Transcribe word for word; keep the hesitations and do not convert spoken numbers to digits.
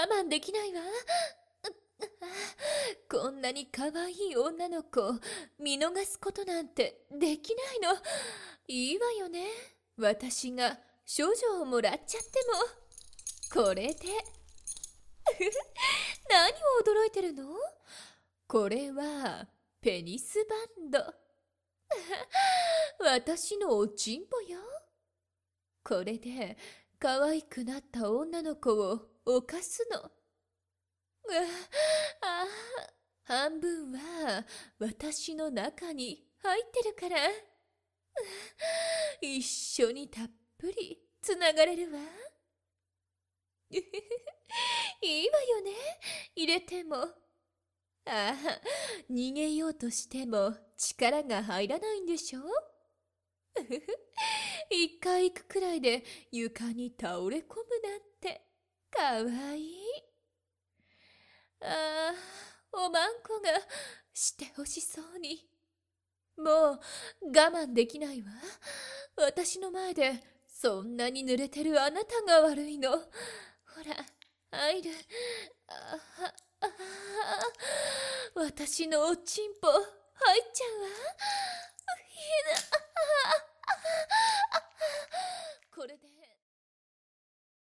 慢できないわ。こんなに可愛い女の子を見逃すことなんてできないの。いいわよね。私が処女をもらっちゃっても。これで。何を驚いてるの？これはペニスバンド。私のおちんぽよ。これで可愛くなった女の子を犯すの。ああ、半分は私の中に入ってるから。一緒にたっぷりつながれるわ。いいわよね、入れても。ああ、逃げようとしても力が入らないんでしょ。一回行くくらいで床に倒れ込むなんてかわいい。ああ、おまんこがしてほしそうに。もう我慢できないわ。私の前でそんなに濡れてるあなたが悪いの。ほら、入る。ああ、私のおちんぽ入っちゃうわ。